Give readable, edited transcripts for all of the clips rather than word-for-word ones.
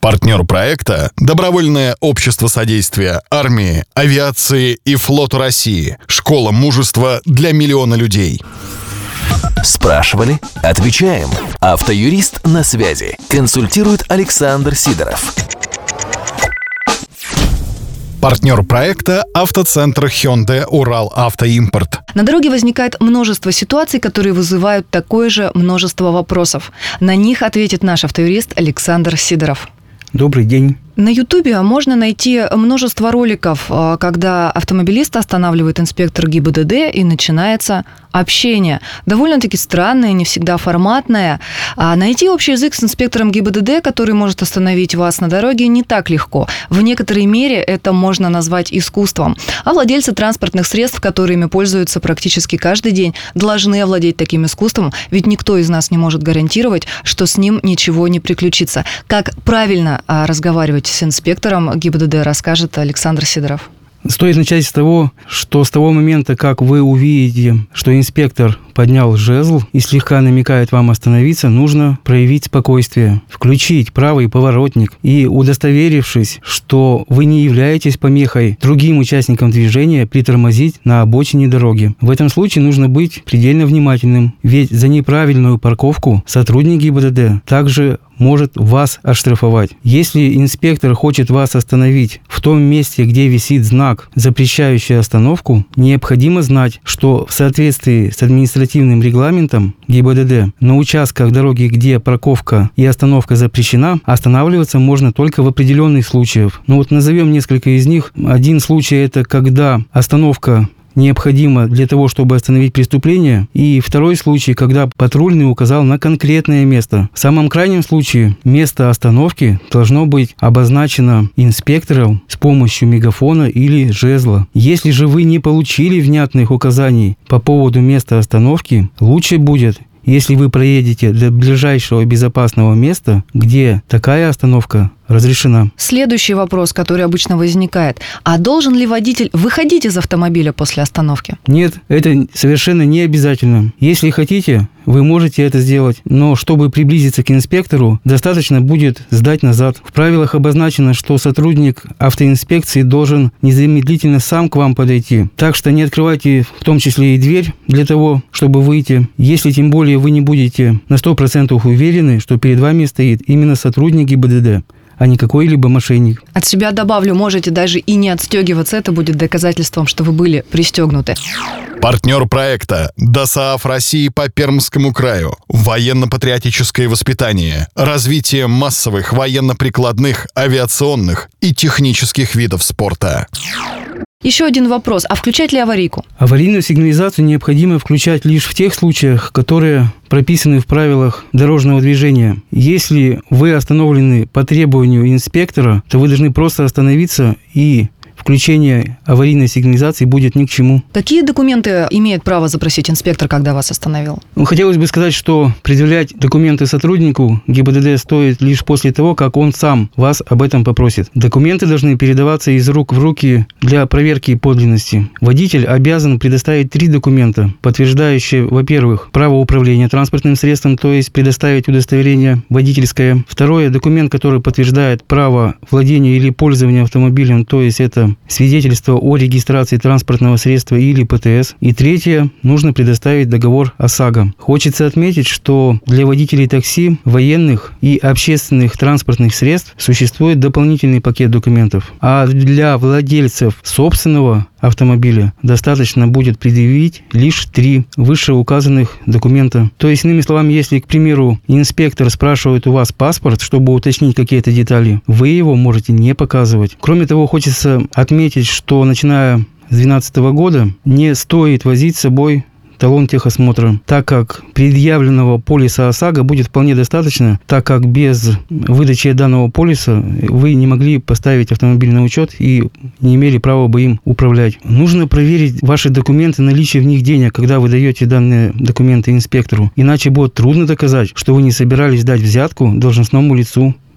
Партнер проекта – Добровольное общество содействия армии, авиации и флоту России. Школа мужества для миллиона людей. Спрашивали? Отвечаем. Автоюрист на связи. Консультирует Александр Сидоров. Партнер проекта – автоцентр Hyundai Урал Автоимпорт. На дороге возникает множество ситуаций, которые вызывают такое же множество вопросов. На них ответит наш автоюрист Александр Сидоров. Добрый день. На Ютубе можно найти множество роликов, когда автомобилист останавливает инспектор ГИБДД и начинается общение. Довольно-таки странное, не всегда форматное. А найти общий язык с инспектором ГИБДД, который может остановить вас на дороге, не так легко. В некоторой мере это можно назвать искусством. А владельцы транспортных средств, которыми пользуются практически каждый день, должны овладеть таким искусством, ведь никто из нас не может гарантировать, что с ним ничего не приключится. Как правильно разговаривать с инспектором ГИБДД, расскажет Александр Сидоров. Стоит начать с того, что с того момента, как вы увидите, что инспектор поднял жезл и слегка намекает вам остановиться, нужно проявить спокойствие, включить правый поворотник и, удостоверившись, что вы не являетесь помехой другим участникам движения, притормозить на обочине дороги. В этом случае нужно быть предельно внимательным, ведь за неправильную парковку сотрудник ГИБДД также может вас оштрафовать. Если инспектор хочет вас остановить в том месте, где висит знак, запрещающий остановку, необходимо знать, что в соответствии с административным регламентом ГИБДД на участках дороги, где парковка и остановка запрещена, останавливаться можно только в определенных случаях. Назовем несколько из них. Один случай – это когда остановка необходимо для того, чтобы остановить преступление. И второй случай, когда патрульный указал на конкретное место. В самом крайнем случае место остановки должно быть обозначено инспектором с помощью мегафона или жезла. Если же вы не получили внятных указаний по поводу места остановки, лучше будет, если вы проедете до ближайшего безопасного места, где такая остановка разрешена. Следующий вопрос, который обычно возникает. А должен ли водитель выходить из автомобиля после остановки? Нет, это совершенно не обязательно. Если хотите, вы можете это сделать, но чтобы приблизиться к инспектору, достаточно будет сдать назад. В правилах обозначено, что сотрудник автоинспекции должен незамедлительно сам к вам подойти. Так что не открывайте в том числе и дверь для того, чтобы выйти. Если тем более вы не будете на 100% уверены, что перед вами стоит именно сотрудник ГИБДД, а не какой-либо мошенник. От себя добавлю, можете даже и не отстегиваться, это будет доказательством, что вы были пристегнуты. Партнер проекта – ДОСААФ России по Пермскому краю. Военно-патриотическое воспитание. Развитие массовых военно-прикладных, авиационных и технических видов спорта. Еще один вопрос. А включать ли аварийку? Аварийную сигнализацию необходимо включать лишь в тех случаях, которые прописаны в правилах дорожного движения. Если вы остановлены по требованию инспектора, то вы должны просто остановиться, и включение аварийной сигнализации будет ни к чему. Какие документы имеет право запросить инспектор, когда вас остановил? Хотелось бы сказать, что предъявлять документы сотруднику ГИБДД стоит лишь после того, как он сам вас об этом попросит. Документы должны передаваться из рук в руки для проверки подлинности. Водитель обязан предоставить 3 документа, подтверждающие, во-первых, право управления транспортным средством, то есть предоставить удостоверение водительское. Второе, документ, который подтверждает право владения или пользования автомобилем, то есть это свидетельство о регистрации транспортного средства или ПТС. И третье, нужно предоставить договор ОСАГО. Хочется отметить, что для водителей такси, военных и общественных транспортных средств существует дополнительный пакет документов. А для владельцев собственного автомобиля достаточно будет предъявить лишь 3 вышеуказанных документа. То есть, иными словами, если, к примеру, инспектор спрашивает у вас паспорт, чтобы уточнить какие-то детали, вы его можете не показывать. Кроме того, хочется отметить, что начиная с 2012 года не стоит возить с собой талон техосмотра, так как предъявленного полиса ОСАГО будет вполне достаточно, так как без выдачи данного полиса вы не могли поставить автомобиль на учет и не имели права бы им управлять. Нужно проверить ваши документы, наличие в них денег, когда вы даете данные документы инспектору, иначе будет трудно доказать, что вы не собирались дать взятку должностному лицу.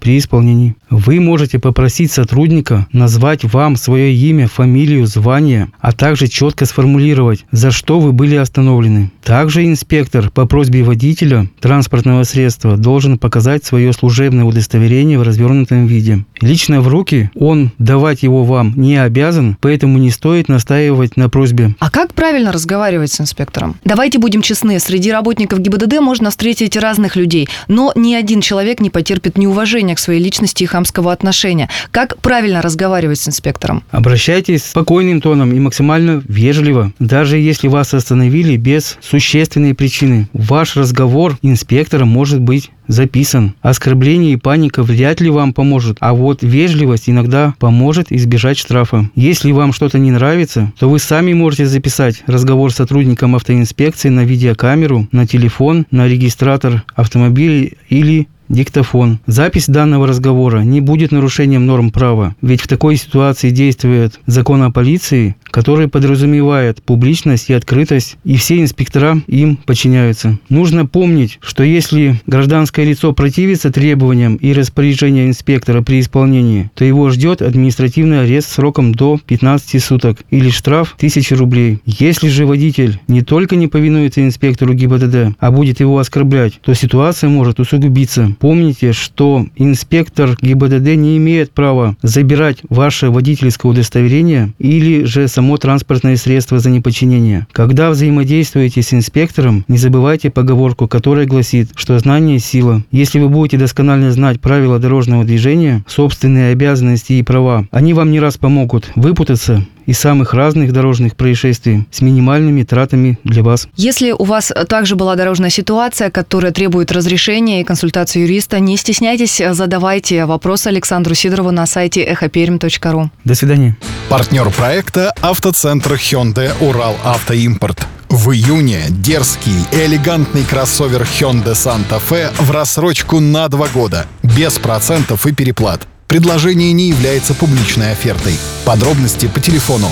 при исполнении. Вы можете попросить сотрудника назвать вам свое имя, фамилию, звание, а также четко сформулировать, за что вы были остановлены. Также инспектор по просьбе водителя транспортного средства должен показать свое служебное удостоверение в развернутом виде. Лично в руки он давать его вам не обязан, поэтому не стоит настаивать на просьбе. А как правильно разговаривать с инспектором? Давайте будем честны, среди работников ГИБДД можно встретить разных людей, но ни один человек не потерпит неуважения к своей личности и хамского отношения. Как правильно разговаривать с инспектором? Обращайтесь спокойным тоном и максимально вежливо, даже если вас остановили без существенной причины. Ваш разговор инспектора может быть записан. Оскорбление и паника вряд ли вам поможет, а вот вежливость иногда поможет избежать штрафа. Если вам что-то не нравится, то вы сами можете записать разговор с сотрудником автоинспекции на видеокамеру, на телефон, на регистратор автомобиля или диктофон. Запись данного разговора не будет нарушением норм права, ведь в такой ситуации действует закон о полиции, который подразумевает публичность и открытость, и все инспектора им подчиняются. Нужно помнить, что если гражданское лицо противится требованиям и распоряжениям инспектора при исполнении, то его ждет административный арест сроком до 15 суток или штраф 1000 рублей. Если же водитель не только не повинуется инспектору ГИБДД, а будет его оскорблять, то ситуация может усугубиться. Помните, что инспектор ГИБДД не имеет права забирать ваше водительское удостоверение или же само транспортное средство за неподчинение. Когда взаимодействуете с инспектором, не забывайте поговорку, которая гласит, что знание – сила. Если вы будете досконально знать правила дорожного движения, собственные обязанности и права, они вам не раз помогут выпутаться из самых разных дорожных происшествий с минимальными тратами для вас. Если у вас также была дорожная ситуация, которая требует разрешения и консультации юриста, не стесняйтесь, задавайте вопросы Александру Сидорову на сайте echoperm.ru. До свидания. Партнер проекта «Автоцентр Hyundai Урал Автоимпорт». В июне дерзкий и элегантный кроссовер Hyundai Santa Fe в рассрочку на 2 года, без процентов и переплат. Предложение не является публичной офертой. Подробности по телефону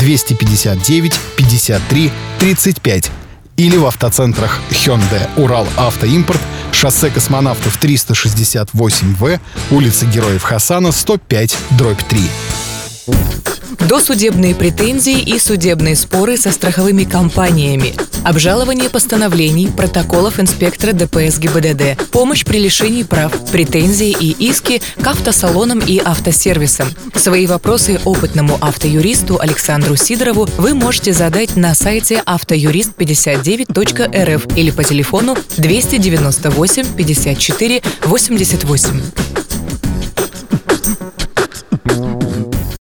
259 53 35 или в автоцентрах Hyundai Урал Автоимпорт, шоссе Космонавтов 368В, улица Героев Хасана, 105/3. Досудебные претензии и судебные споры со страховыми компаниями, обжалование постановлений, протоколов инспектора ДПС ГИБДД, помощь при лишении прав, претензии и иски к автосалонам и автосервисам. Свои вопросы опытному автоюристу Александру Сидорову вы можете задать на сайте автоюрист59.рф или по телефону 298 54 88.